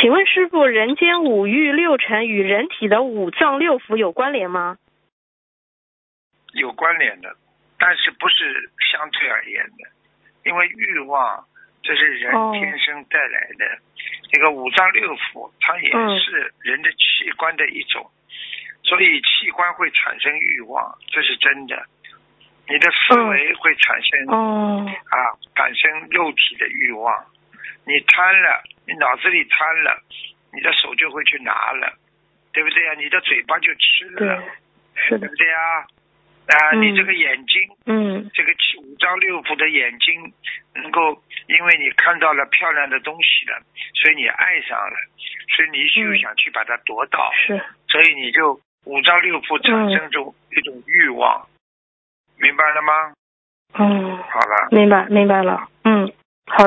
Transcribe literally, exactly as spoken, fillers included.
请问师父，人间五欲六尘与人体的五脏六腑有关联吗？ 有关联的，但是不是相对而言的，因为欲望这是人天生带来的，哦、这个五脏六腑它也是人的器官的一种，嗯、所以器官会产生欲望，这是真的。你的思维会产生、 嗯、 啊，产生肉体的欲望，你贪了，你脑子里贪了，你的手就会去拿了，对不对啊？你的嘴巴就吃了， 对，是的， 对不对啊？啊、呃嗯，你这个眼睛， 嗯， 这个五脏六腑的眼睛，能够因为你看到了漂亮的东西了，所以你爱上了，所以你就想去把它夺到， 嗯、是， 所以你就五脏六腑产生出一种欲望，嗯、明白了吗？ 嗯， 好了， 明白明白了，嗯。